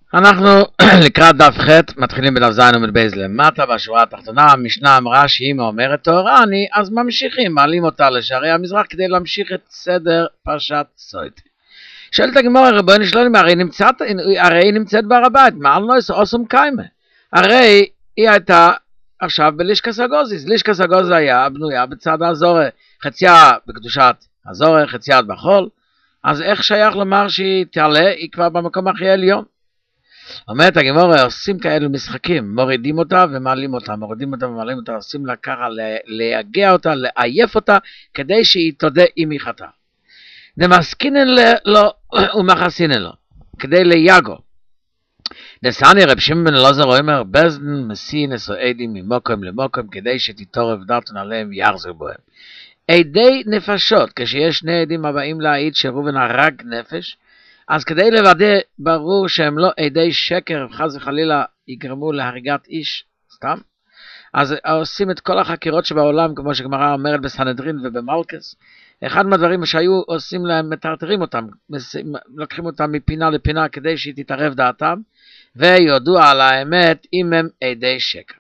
אנחנו לקראת דף ח' מתחילים בדף ז' עמוד בייס למטה. בשורה התחתונה המשנה אמרה שאם אומרת טהרני אז ממשיכים, מעלים אותה לשערי המזרח כדי להמשיך את סדר פרשת סוטה. שואלת הגמרא, ריבונו של עולם, הרי היא נמצאת בהר הבית, מעל נויס אוסום קיימה, הרי היא הייתה עכשיו בלישקס הגוזיס. לישקס הגוזיס היה בנויה בצד הזורע, חציה בקדושת הזורע, חציה בחול, אז איך שייך לומר שהיא תעלה? היא כבר במקום הכי עליון. אומרת הגמרא, עושים כאלו משחקים, מורידים אותה ומעלים אותה, מורידים אותה ומעלים אותה, עושים לה ככה להגיע אותה, לעייף אותה, כדי שהיא תודה אם היא חטאה. נמסקינן לו ומחסינן לו, כדי ליגו. דסני רב שמעון בן אלעזר אומר, בזדן מסיא נשואידים ממוקם למוקם, כדי שתתעורר דעתן עליהם ויחזרו בהם. עדי נפשות, כשיש שני עדים הבאים להעיד שראובן הרג נפש, אז כדי לוודא ברור שהם לא עדי שקר, חס וחלילה יגרמו להריגת איש סתם, אז עושים את כל החקירות שבעולם, כמו שגמרא אומרת בסנהדרין ובמלכס. אחד מהדברים שהיו עושים להם, מטרטרים אותם, לוקחים אותם מפינה לפינה כדי שהיא תתערב דעתם, ויודעו על האמת אם הם עדי שקר.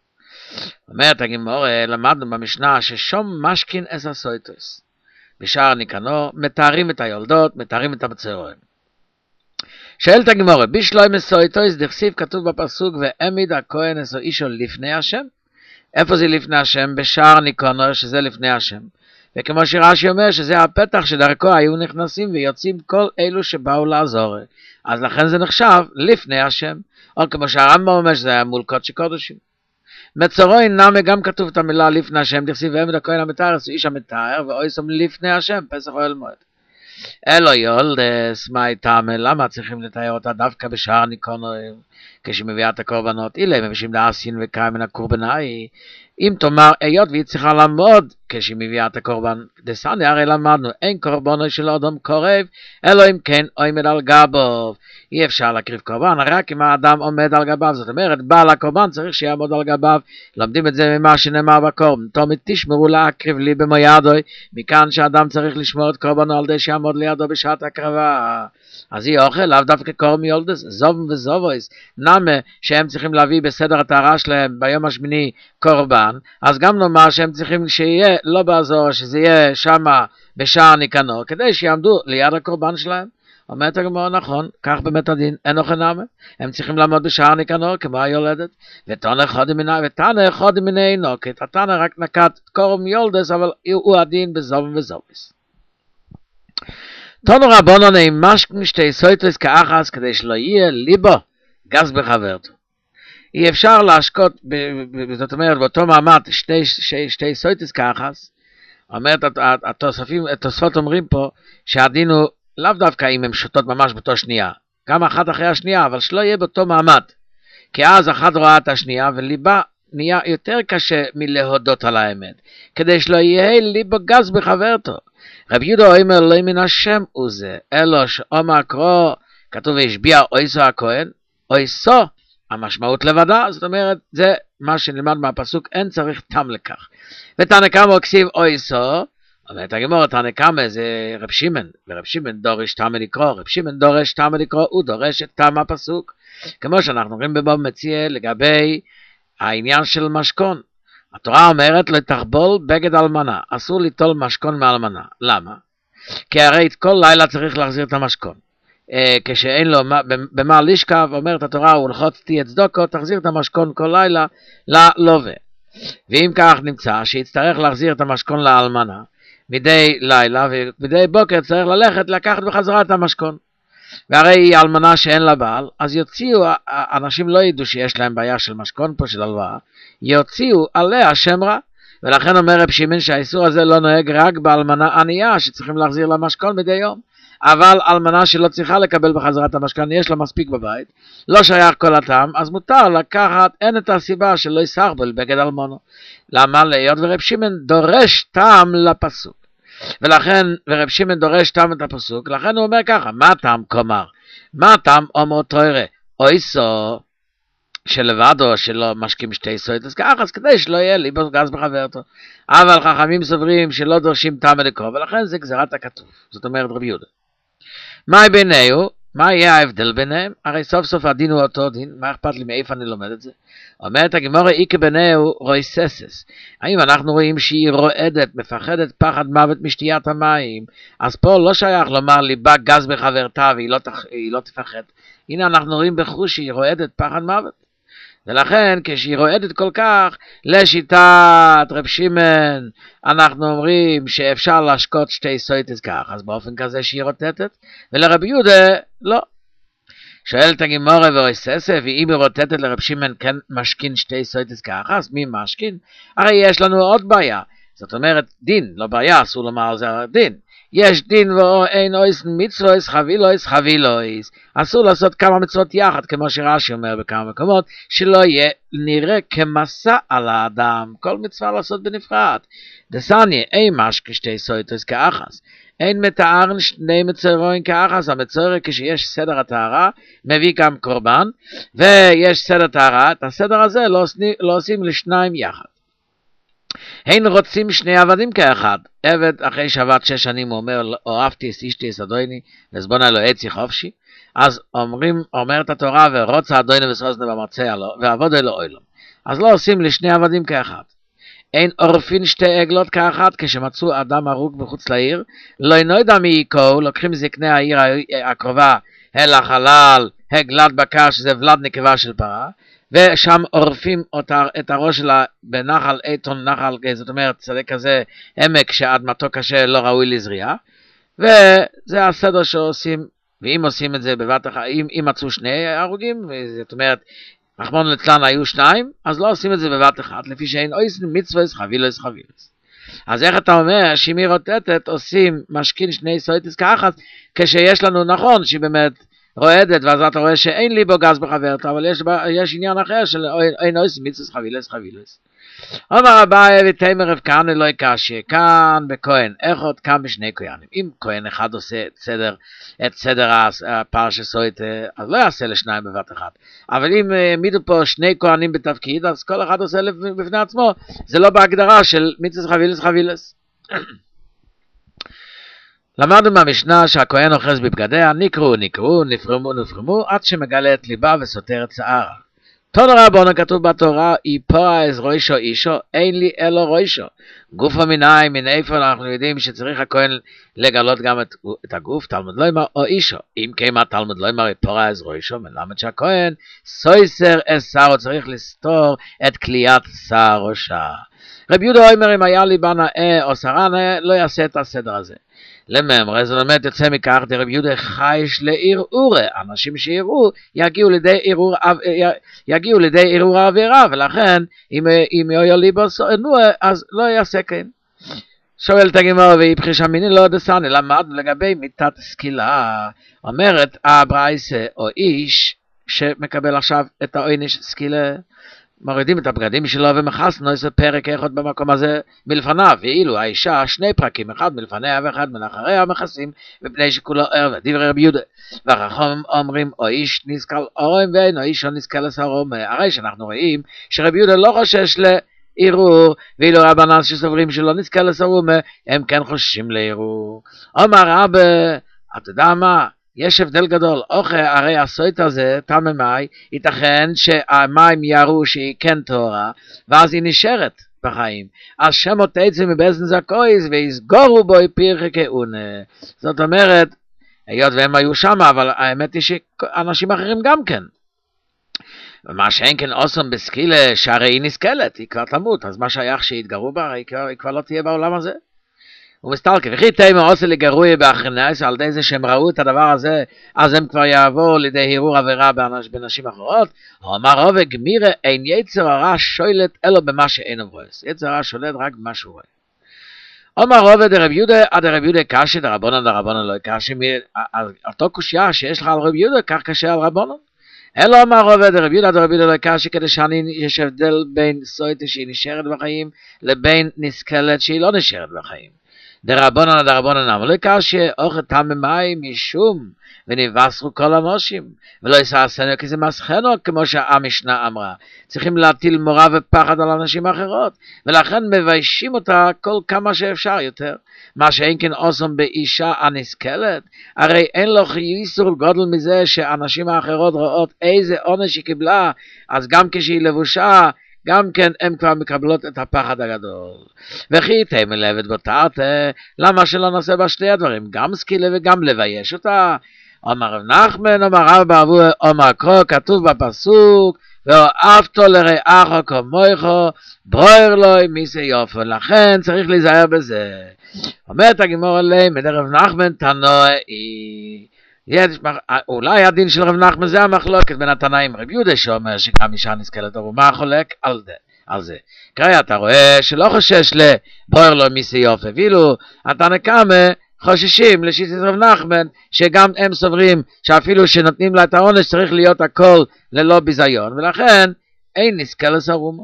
אומרת הגמרא, למדנו במשנה ששום משכין אס הסויטוס. בשער ניקנור מתארים את היולדות, מתארים את הבצורים. שואלת הגמרא, בשלוי מסויטוס דכסיב כתוב בפסוק, והעמיד הכהן אסו אישו לפני השם. איפה זה לפני השם? בשער ניקנור, שזה לפני השם. וכמו שרש"י אומר שזה הפתח שדרכו היו נכנסים ויוצאים כל אלו שבאו לעזור. אז לכן זה נחשב לפני השם. או כמו שהרמב"ם אומר שזה היה מול קודש קודשים. מצורוי נמי גם כתוב את המילה לפני השם, דכסיב והעמיד הכהן המתאר אסו איש המתאר, ואויסום לפני השם, פסח אוהל מועד. אלו יולדס, מה איתם? למה צריכים לתאר אותה דווקא בשער ניקנור כשהיא מביאה את הקורבנות? אילה מבשים לאסין וקיים מן הקורבנאי. אם תאמר היות והיא צריכה לעמוד כשהיא מביאה את הקורבן, דסני הרי למדנו אין קורבנו של אדם קורב אלא אם כן עומד על גביו. אי אפשר להקריב קורבן רק אם האדם עומד על גביו, זאת אומרת בעל הקורבן צריך שיעמוד על גביו. לומדים את זה ממה שנאמר בקורבן, תמיד תשמרו להקריב לי במו ידוי, מכאן שאדם צריך לשמור את קורבנו על ידי שיעמוד לידו בשעת הקרבה. אז היא אוכל לאו דווקא קורם יולדס, זובם וזובויס, נמה שהם צריכים להביא בסדר הטהרה שלהם ביום השמיני קורבן, אז גם נאמר שהם צריכים שיהיה לא באזור, שזה יהיה שמה בשער ניקנור, כדי שיעמדו ליד הקורבן שלהם. אומרת הגמרא, נכון, כך באמת הדין, אין אוכל נמה, הם צריכים לעמוד בשער ניקנור כמו היולדת. ותנא אחד מיני נוקט, התנא רק נקט קורם יולדס, אבל הוא הדין בזובם וזובויס. תנו רבונן אם משכין שתי סויטוס כאחס, כדי שלא יהיה ליבו גס בחברתו. אי אפשר להשקות, זאת אומרת באותו מעמד שתי סויטוס כאחס. אומרת התוספות אומרים פה שהדין הוא לאו דווקא אם הם שותות ממש באותו שנייה, גם אחת אחרי השנייה, אבל שלא יהיה באותו מעמד, כי אז אחת רואה את השנייה וליבה נהיה יותר קשה מלהודות על האמת, כדי שלא יהיה ליבו גס בחברתו. רב יהודה אומר לא מן השם הוא זה, אלא שאומר קרוא, כתוב והשביע אויסו הכהן, אויסו המשמעות לבדה, זאת אומרת זה מה שנלמד מהפסוק, אין צריך תם לכך. ותנא קמא כסיב אויסו, אומרת הגמרא תנא קמא זה רב שמעון, ורב שמעון דורש תם לקרוא, רב שמעון דורש תם לקרוא, הוא דורש את תם הפסוק, כמו שאנחנו רואים בבבא מציעא לגבי העניין של משכון. התורה אומרת לתחבול בגד אלמנה, אסור ליטול משכון מאלמנה. למה? כי הרי כל לילה צריך להחזיר את המשכון. כשאין לו במה לשכב, אומרת התורה, ולכות תהיה צדוקו, תחזיר את המשכון כל לילה ללווה. ואם כך נמצא שיצטרך להחזיר את המשכון לאלמנה מדי לילה, ומדי בוקר צריך ללכת לקחת בחזרה את המשכון. והרי היא אלמנה שאין לה בעל, אז יוציאו, אנשים לא ידעו שיש להם בעיה של משכון פה, של הלוואה, יוציאו עליה שם רע. ולכן אומר רב שמעון שהאיסור הזה לא נוהג רק באלמנה ענייה שצריכים להחזיר לה משכון מדי יום, אבל אלמנה שלא צריכה לקבל בחזרת המשכון, יש לה מספיק בבית, לא שייך כל הטעם, אז מותר לקחת, אין את הסיבה שלא יסרבל בגד אלמונו. למה? להיות ורב שמעון דורש טעם לפסוק, ולכן ורב שמעון דורש טעם את הפסוק, לכן הוא אומר ככה, מה טעם כלומר? מה טעם אומר תורה? אויסו שלבדו שלא משקים שתי סויטוס כאחס, כדי שלא יהיה ליבו גס בחברתו. אבל חכמים סוברים שלא דורשים טעם לקרוא, ולכן זה גזירת הכתוב, זאת אומרת רבי יהודה. מה בינינו? מה יהיה ההבדל ביניהם? הרי סוף סוף הדין הוא אותו דין, מה אכפת לי מאיפה אני לומד את זה? אומרת הגמרא איקה ביניהו רויססס. האם אנחנו רואים שהיא רועדת, מפחדת פחד מוות משתיית המים? אז פה לא שייך לומר ליבה גז בחברתה והיא לא תפחד. הנה אנחנו רואים בחוש שהיא רועדת פחד מוות. ולכן כשהיא רועדת כל כך, לשיטת רב שמעון, אנחנו אומרים שאפשר להשקות שתי סויטס כך, אז באופן כזה שהיא רוטטת, ולרב יהודה לא. שואלת הגמרא ורויססה, ואם היא רוטטת לרב שמעון כן משכין שתי סויטס כך, אז מי משכין? הרי יש לנו עוד בעיה, זאת אומרת דין, לא בעיה, אסור לומר זה דין. יש דין ואין אויס מצוויס חבילויס. אסור לעשות כמה מצוות יחד, כמו שרש"י אומר בכמה מקומות, שלא יהיה נראה כמסע על האדם. כל מצווה לעשות בנפרד. דסניה, אין משקה שתי סויטוס כאחס. אין מתארן שני מצורים כאחס. המצורר כשיש סדר הטהרה, מביא גם קורבן, ויש סדר טהרה, את הסדר הזה לא עושים לשניים יחד. הן רוצים שני עבדים כאחד. עבד אחרי שעבד 6 שנים הוא אומר, אוהבתי אשתי אדוני, וזבונה לו עצי חופשי. אז אומרת התורה, ורוצה אדוני וסרוסנה במרצע לו, ועבוד אלו אוילום. אז לא עושים לשני עבדים כאחד. אין עורפין שתי עגלות כאחד, כשמצאו אדם הרוג מחוץ לעיר, לא יודע מי יקו, לוקחים זקני העיר הקרובה, אל החלל, הגלת בקר, שזה ולד נקבה של פרה, ושם עורפים את הראש שלה בנחל איתון, נחל, זאת אומרת, שדה כזה עמק שאדמתו קשה לא ראוי לזריעה, וזה הסדר שעושים, ואם עושים את זה בבת אחת, אם מצאו שני הרוגים, זאת אומרת, רחמנא ליצלן היו 2, אז לא עושים את זה בבת אחת, לפי שאין אויסן מצווס חבילוס. אז איך אתה אומר שאם היא רוטטת עושים משכין שני סויטס כאחת, כשיש לנו נכון שהיא באמת רועדת, ואז אתה רואה שאין לי בו גז בחברת, אבל יש עניין אחר של אין אויסן מצווס חבילוס. אומר אביי ותימר רב כהנא לא יקשי, כאן בכהן אחד, כאן בשני כהנים. אם כהן אחד עושה את סדר הפרשה סויטה, אז לא יעשה לשניים בבת אחת. אבל אם העמידו פה שני כהנים בתפקיד, אז כל אחד עושה בפני עצמו, זה לא בהגדרה של מצווה חבילס. למדנו מהמשנה שהכהן אוחז בבגדיה, נקרו, נפרמו, עד שמגלה את ליבה וסותר את שערה. תנו רבנו כתוב בתורה, איפרה אז ראשו אישו, אין לי אלו ראשו. גוף המיניים, מן איפה אנחנו יודעים שצריך הכהן לגלות גם את הגוף, תלמוד לא אמר, או אישו. אם כמה תלמוד לא אמר, איפרה אז ראשו, מלמד שהכהן, סויסר אז שרו, צריך לסתור את כליית שר ראשה. רב יהודה אומר, אם היה לי בנאה או שרה נאה, לא יעשה את הסדר הזה. לממרה, זה באמת יוצא מכך, דרב יהודה חייש לערעורה, אנשים שיראו יגיעו לידי ערעור העבירה, ולכן אם יהיה ליבו נועה, אז לא יעשה כן. שואלת הגמרא והיפכי שמיני לא דסני, למדנו לגבי מיתת סקילה, אומרת הברייסה או איש שמקבל עכשיו את העונש סקילה, מורידים את הבגדים שלו ומחסנו איזה פרק אחד במקום הזה מלפניו, ואילו האישה 2 פרקים, אחד מלפניה ואחד מלאחריה מכסים, מפני שכולו ערב, דברי רבי יהודה. והחכמים אומרים, או איש נזקל אורם ואין, או איש לא נזקל לסרום. הרי שאנחנו רואים שרבי יהודה לא חושש לערעור, ואילו רבנן שסוברים שלא נזקל לסרום, הם כן חוששים לערעור. אומר רבי, אתה יודע מה? יש הבדל גדול, הרי הסויט הזה, תממי, ייתכן שהמים יראו שהיא כן תורה, ואז היא נשארת בחיים. אז שמות עצם מבזן זקויז, ויסגורו בו פירחי כאונה. זאת אומרת, היות והם היו שם, אבל האמת היא שאנשים אחרים גם כן. ומה שאין כן אוסם בסקילה, שהרי היא נסקלת, היא כבר תמות, אז מה שייך שהתגרו בה, היא כבר לא תהיה בעולם הזה. ומסתלקה, וכי תימא עושה לגרוי באחרינס, על ידי זה שהם ראו את הדבר הזה, אז הם כבר יעבור לידי הרהור עבירה בנשים אחרות. הוא אמר רבי גמירה, אין יצר הרע שולט אלו במה שאין עוברוס. יצר הרע שולט רק במה שהוא רואה. אומר רבי דרב יהודה, דרב יהודה קשי, דרבונן לא קשי, אותו קושיה שיש לך על רבי יהודה, כך קשה על רבונן. אלא אמר רבי דרב יהודה לא קשי, כדי יש הבדל בין סויטה שהיא נשארת בחיים, לבין נסקלת שהיא לא נשארת בחיים. דרבנן דרבנן אבל לא קשיא אוכל טמא מים משום ונבשרו כל אנושים ולא יסעסנו כי זה מסכנו כמו שהמשנה אמרה. צריכים להטיל מורא ופחד על אנשים אחרות ולכן מביישים אותה כל כמה שאפשר יותר. מה שאין כן עושים באישה הנסכלת, הרי אין לו איסור גודל מזה שאנשים האחרות רואות איזה עונש היא קיבלה, אז גם כשהיא לבושה גם כן הם כבר מקבלות את הפחד הגדול. וכי תמי לבד בותרת, למה שלא נעשה בה שתי הדברים, גם סקילה וגם לבייש אותה? אומר רב נחמן, אומר רב בעבור, אומר קרוא, כתוב בפסוק, ואהבתו לרעך כמוך, ברור לו מיסי יופי, לכן צריך להיזהר בזה. אומרת הגמור עליהם, רב נחמן תנועי, אולי הדין של רב נחמן זה המחלוקת בין התנאים. רב יהודה שאומר שגם אישה נסכלת ערומה, מה חולק על זה? קראי, אתה רואה שלא חושש לברור לו מיסי יופי, ואילו התנא קמא חוששים לשיטת רב נחמן שגם הם סוברים שאפילו שנותנים לה את העונש צריך להיות הכל ללא ביזיון, ולכן אין נסכלת ערומה.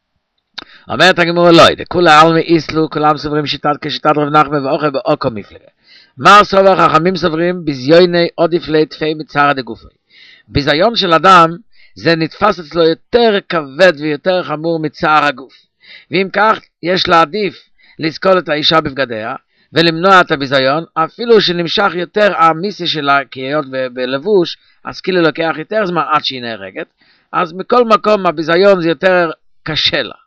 אומרת הגמרא לא, כולי עלמא איסלו, כולם סוברים כשיטת רב נחמן ואוכל באוקו מפלגה. מה סובר חכמים סוברים? ביזיוני עדיף לתפי מצער דגופי. ביזיון של אדם זה נתפס אצלו יותר כבד ויותר חמור מצער הגוף, ואם כך יש להעדיף לסקול את האישה בבגדיה ולמנוע את הביזיון, אפילו שנמשך יותר המיסי שלה כהיות בלבוש, אז כאילו לוקח יותר זמן עד שהיא נהרגת, אז מכל מקום הביזיון זה יותר קשה לה,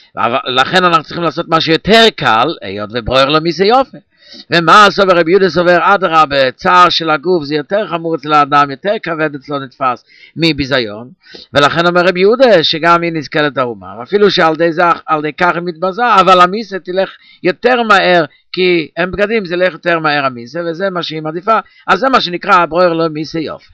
לכן אנחנו צריכים לעשות משהו יותר קל, היות וברור לו מיסי יופי. ומה סובר רבי יהודה סובר? אדרבה, צער של הגוף זה יותר חמור אצל האדם, יותר כבד אצלו נתפס מביזיון, ולכן אומר רבי יהודה שגם היא נזכלת ערומה, אפילו שעל די כך היא מתבזה, אבל המיסה תלך יותר מהר, כי הם בגדים זה ילך יותר מהר המיסה, וזה מה שהיא מעדיפה, אז זה מה שנקרא ברור לו מיסה יופי.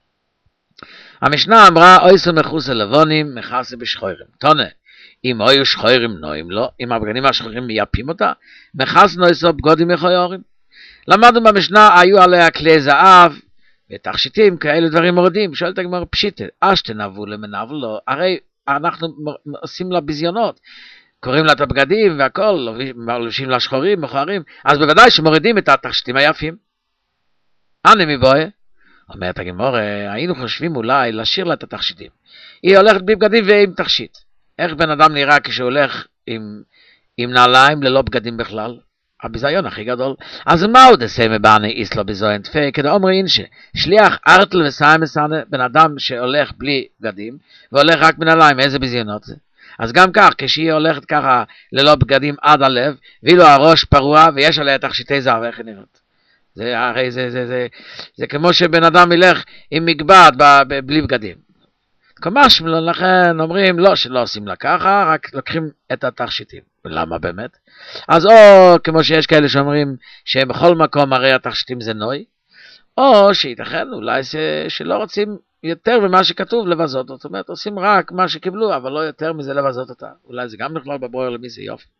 המשנה אמרה אויסו מחוסה לבונים מחסה בשחורים, תונה אם היו שחורים נועים לו, אם הבגדים השחורים מייפים אותה, מחס נויסו בגודים מכויורים. למדנו במשנה, היו עליה כלי זהב ותכשיטים, כאלה דברים מורדים. שואלת הגמרא פשיטה, אשתנבו למנב לו, הרי אנחנו עושים לה ביזיונות, קוראים לה את הבגדים והכל, לובשים לה שחורים, מכוערים, אז בוודאי שמורידים את התכשיטים היפים. אני מבואה, אומרת הגמרא, היינו חושבים אולי לשיר לה את התכשיטים. היא הולכת בבגדים ועם תכשיט. איך בן אדם נראה כשהוא הולך עם נעליים ללא בגדים בכלל? הביזיון הכי גדול. אז מה עוד עושה מבעני איסלו ביזיון תפי? כדי אומר אינשה, שליח ארטל וסיים מסענה, בן אדם שהולך בלי בגדים, והולך רק בנעליים, איזה ביזיונות זה? אז גם כך, כשהיא הולכת ככה ללא בגדים עד הלב, ואילו הראש פרוע ויש עליה תכשיטי זהב, איך היא נראית? הרי זה כמו שבן אדם ילך עם מגבעת בלי בגדים. כמשמע לכן אומרים לא שלא עושים לה ככה, רק לוקחים את התכשיטים. למה באמת? אז או כמו שיש כאלה שאומרים שבכל מקום הרי התכשיטים זה נוי, או שייתכן אולי שלא רוצים יותר ממה שכתוב לבזות, זאת אומרת עושים רק מה שקיבלו אבל לא יותר מזה לבזות אותה. אולי זה גם נכלל בברור למי זה יופי.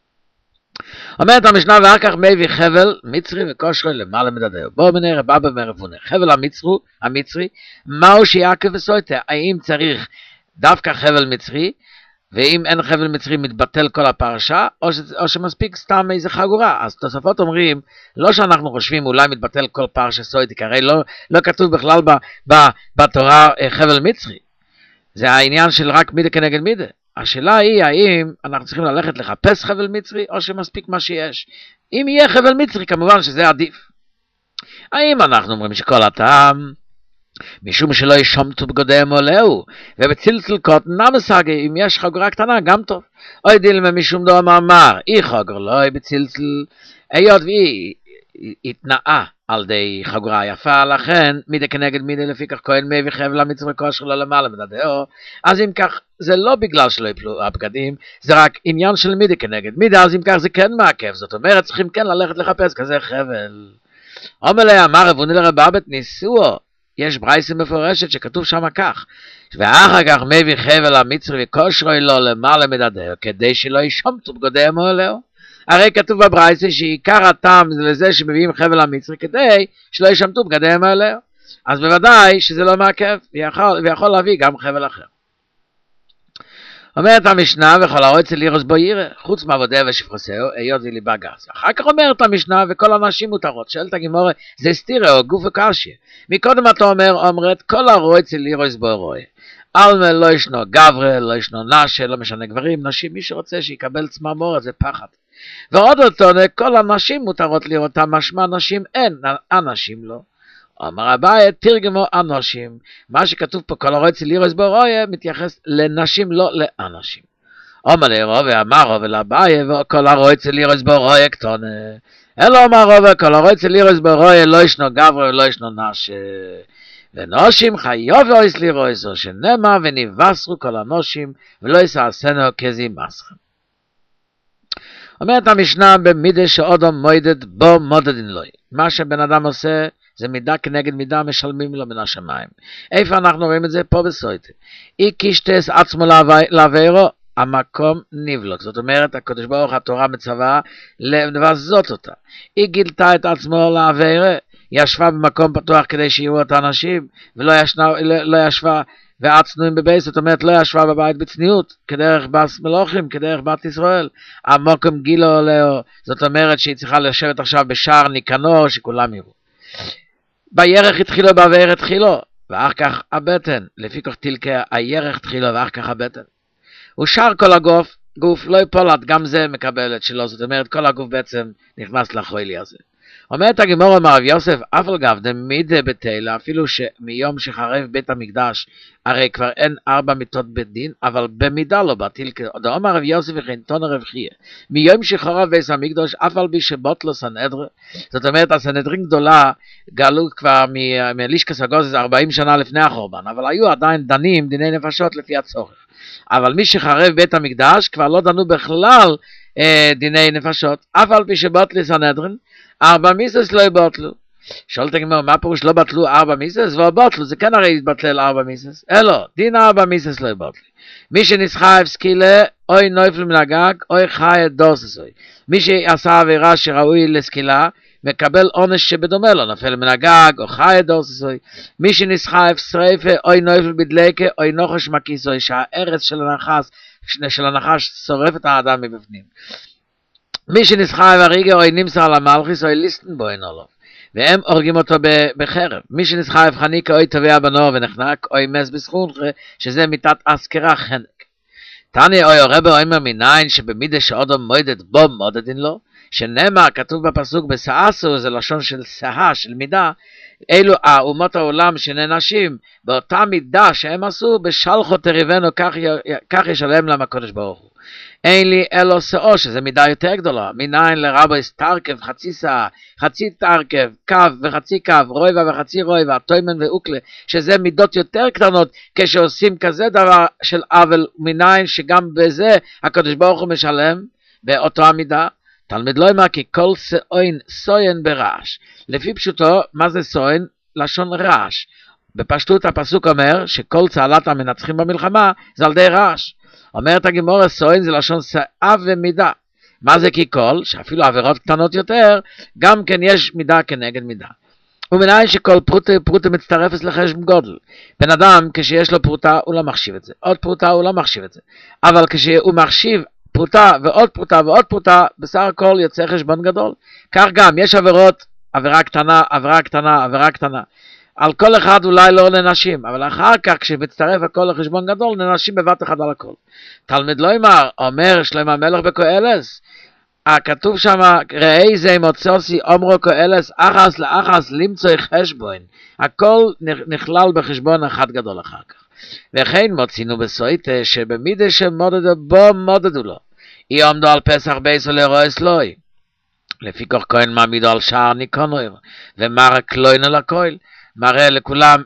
אומרת המשנה ואחר כך מביא חבל מצרי וכושרי למעלה מדדהו. בואו מנראה בבא מרבונה. חבל המצרי, מהו שיעקב וסויטה? האם צריך דווקא חבל מצרי, ואם אין חבל מצרי מתבטל כל הפרשה, או שמספיק סתם איזה חגורה? אז תוספות אומרים, לא שאנחנו חושבים אולי מתבטל כל פרשה סויטה, כי הרי לא כתוב בכלל בתורה חבל מצרי. זה העניין של רק מידה כנגד מידה. השאלה היא האם אנחנו צריכים ללכת לחפש חבל מצרי או שמספיק מה שיש. אם יהיה חבל מצרי כמובן שזה עדיף. האם אנחנו אומרים שכל הטעם משום שלא ישומתו בגודיהם עולהו ובצלצל קוטן נמסגי, אם יש חגורה קטנה גם טוב. אוי דילמה משום דו אמר אי חגור לא בצלצל, היות והיא התנאה על די חגורה יפה, לכן מידה כנגד מידה לפי כך כהן מביא חבל המצרי כושר לו למעלה מדדהו. אז אם כך זה לא בגלל שלא יפלו הבגדים, זה רק עניין של מידה כנגד מידה, אז אם כך זה כן מעכב, זאת אומרת צריכים כן ללכת לחפש כזה חבל. אומר לה אמר רבוני לרבבת ניסוהו, יש ברייסה מפורשת שכתוב שם כך, ואחר כך מביא חבל המצרי וכושר לו למעלה מדדהו כדי שלא ישומתו בגודיהם עולהו. הרי כתוב בברייסה שעיקר הטעם זה לזה שמביאים חבל המצרי כדי שלא ישמטו בגדיהם עליהם, אז בוודאי שזה לא מעכב ויכול להביא גם חבל אחר. אומרת המשנה, וכל הרוצה לירוס בו ירא, חוץ מעבודה ושפרוסהו, היות וליבה גס. אחר כך אומרת המשנה, וכל הנשים מותרות. שואלת הגימורה, זה סתירה או גוף וקשיא. מקודם אתה אומרת, כל הרוצה לירוס בו רואה. אלמה לא ישנו גברה, לא ישנו נשה, לא משנה גברים, נשים, מי שרוצה שיקבל צמרמורת, זה פחד. ועוד אותו, כל הנשים מותרות לראותם, משמע נשים אין, אנשים לא. אמר אביי, תרגמו אנשים. מה שכתוב פה, כל הרוצה לירוס בו רואה, מתייחס לנשים, לא לאנשים. אמר לרוב, אמר רוב לאביי, וכל הרוצה לירוס בו רואה קטונה. אלא אמר רוב, כל הרוצה לירוס בו רואה, לא ישנו גברה ולא ישנו נשה. ונושים חיוב אויס לירויסו, שנאמר ונבשרו כל הנושים, ולא יסעסנו כזימסכם. אומרת המשנה, במידה שאודום מוידד בו מודדין לוי. מה שבן אדם עושה, זה מידה כנגד מידה, משלמים לו מן השמיים. איפה אנחנו רואים את זה? פה בסויטה. אי קישטס עצמו לעבירו, המקום נבלוק. זאת אומרת, הקדוש ברוך התורה מצווה לבזות אותה. היא גילתה את עצמו לעבירה, היא ישבה במקום פתוח כדי שיראו את האנשים, ולא ישבה ועצנויים בבית, זאת אומרת, לא ישבה בבית בצניעות, כדרך בס מלוכים, כדרך בת ישראל. המקום גילו עליה, זאת אומרת שהיא צריכה לשבת עכשיו בשער ניקנור, שכולם יראו. בירך התחילו, בעבירה התחילו, ואחר כך הבטן, לפי כך תלכה, הירך התחילו, ואחר כך הבטן. הוא שר כל הגוף, לא יפולת, גם זה מקבל את שלו, זאת אומרת, כל הגוף בעצם נכנס לחוילי הזה. אומרת הגמרא מרב יוסף, אף על גב דמידה בתלה, אפילו שמיום שחרב בית המקדש, הרי כבר אין 4 מיתות בית דין, אבל במידה לא בטיל, דאמר רב יוסף וכן תונה רב חייא, מיום שחרב בית המקדש, אף על בי שבוטלו סנהדרין, זאת אומרת, הסנהדרין גדולה, גלו כבר מלישקס הגוזז 40 שנה לפני החורבן, אבל היו עדיין דנים דיני נפשות לפי הצורך. אבל מי שחרב בית המקדש, כבר לא דנו בכלל דיני נפשות, אף על בי שבוטלו סנהדרין, 4 מיסס לא יבטלו. שואלת הגמרא, מה פירוש לא בטלו 4 מיסס? ובטלו, זה כן הרי יתבטל 4 מיסס. אלו, דין 4 מיסס לא יבטלו. מי שנסחב סקילה, אוי נויפל מן הגג, אוי חי את דוססוי. מי שעשה עבירה שראוי לסקילה, מקבל עונש שבדומה לו, נופל מן הגג, או חי את דוססוי. מי שנסחב שריפה, אוי נויפל בדלקה, אוי נוחש מקיסוי, שהארץ של הנחש שורף את האדם מבפנים. מי שנסחב הריגה או נמסר למלכיס או ליסטן בו אין עולו, והם הורגים אותו בחרב. מי שנסחב חניקה או תבע בנור ונחנק או מס בסכונחה, שזה מיתת אסקרה חנק. תני או רבו אומר מניין שבמידה שאודום מוידד בו מודדין לו, שנאמר כתוב בפסוק בסעסו, זה לשון של סעה, של מידה, אלו אומות העולם שננשים באותה מידה שהם עשו, בשלחו תריבנו, כך ישלם להם הקדוש ברוך הוא. אין לי אלו שאו, שזה מידה יותר גדולה, מניין לרבו תרכב, חצי שעה, חצי תרכב, קו וחצי קו, רויבה וחצי רויבה, תוימן ואוקלה, שזה מידות יותר קטנות, כשעושים כזה דבר של עוול, מניין שגם בזה הקדוש ברוך הוא משלם, באותו המידה. תלמיד לא אמר כי כל סוין ברעש. לפי פשוטו, מה זה סוין? לשון רעש. בפשטות הפסוק אומר שכל צהלת המנצחים במלחמה זה על די רעש. אומרת הגמרא, סוין זה לשון שאה ומידה. מה זה כי כל? שאפילו עבירות קטנות יותר, גם כן יש מידה כנגד מידה. ומנין שכל פרוטה מצטרפת לחשבון גודל. בן אדם כשיש לו פרוטה הוא לא מחשיב את זה. עוד פרוטה הוא לא מחשיב את זה. אבל כשהוא מחשיב פרוטה ועוד פרוטה ועוד פרוטה, בסך הכל יוצא חשבון גדול. כך גם, יש עבירות, עבירה קטנה, עבירה קטנה, עבירה קטנה. על כל אחד אולי לא לנשים, אבל אחר כך כשמצטרף הכל לחשבון גדול, לנשים בבת אחד על הכל. תלמיד לא אומר שלמה המלך בקהלת, כתוב שם, ראי זה מוצאוסי אומרו קהלת, אחס לאחס למצוא חשבון. הכל נכלל בחשבון אחד גדול אחר כך. וכן מוצינו בסויטה שבמידה שמודדו בו מודדו לו. אי עומדו על פסח בייסו לרועס לוי. לפי כך כהן מעמידו על שער ניקונויר, ומראה קלוינו לכהל, מראה לכולם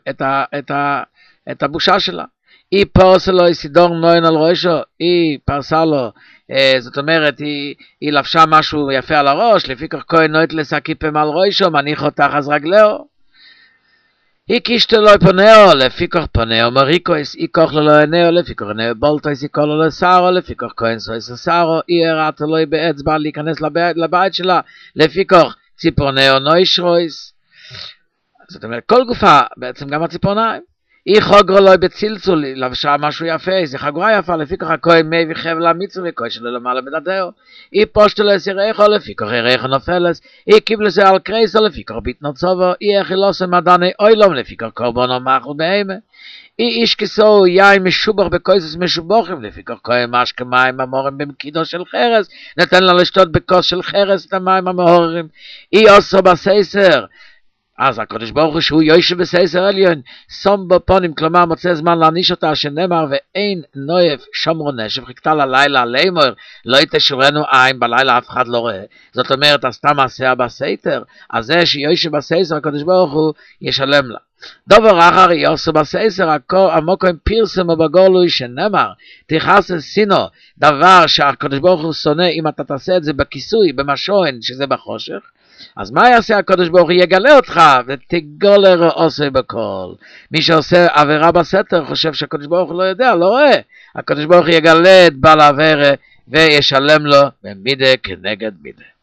את הבושה שלה. אי פרסה לו, אי סידור נוין על ראשו, אי פרסה לו, זאת אומרת, היא לבשה משהו יפה על הראש, לפי כך כהן נוית לסקיפם על ראשו, מניח אותך אז רגלהו. היא קישתה לו פונאו, לפי כך פונאו מריקויס, אי כוח לו עינאו, לפי כך עינאו בולטויס, אי כוח לו לסערו, לפי כך כהן סויס לסערו, אי הרעת לו באצבע להיכנס לבית שלה, לפי כך ציפורנאו נוישרויס. זאת אומרת, כל גופה, בעצם גם הציפורניים, אי חוגרו לו בצלצול, לבשה משהו יפה, זה חגורה יפה, לפי כך הכהן מביא חבל המצווה, כהן שלא למעלה מדדהו. אי פושטו לסירחו, לפי כך ירחו נופלס, אי קיבלו זה על קרייסו, לפי כך ביתנוצובו, אי אכילוסו מדעני אוילום, לפי כך קורבנו מאכל בהמה. אי איש כסו יין משובח בקויסס משובוחים, לפי כך כהן משקה מים המורים במקידו של חרס, נתן לה לשתות בכוס של חרס את המים המהוררים. אי עושו בסייסר, אז הקדוש ברוך הוא שהוא יושב בסייסר עליון, שום בפונים, כלומר מוצא זמן להעניש אותה, שנאמר ואין נויף שומרו נשב, חיכתה ללילה לימור, לא יתשורנו עין, בלילה אף אחד לא רואה. זאת אומרת, אז סתם עשה בסייטר, אז זה שיושב בסייסר, הקדוש ברוך הוא ישלם לה. דבר אחר יעשו בסייסר, המוקם פרסמו בגולוי, שנאמר, תכעס סינו, דבר שהקדוש ברוך הוא שונא, אם אתה תעשה את זה בכיסוי, במשוען, שזה בחושך, אז מה יעשה הקדוש ברוך הוא? יגלה אותך ותגולה רעוסי בכל. מי שעושה עבירה בסתר חושב שהקדוש ברוך הוא לא יודע, לא רואה. הקדוש ברוך הוא יגלה את בעל העבירה וישלם לו במידה כנגד מידה.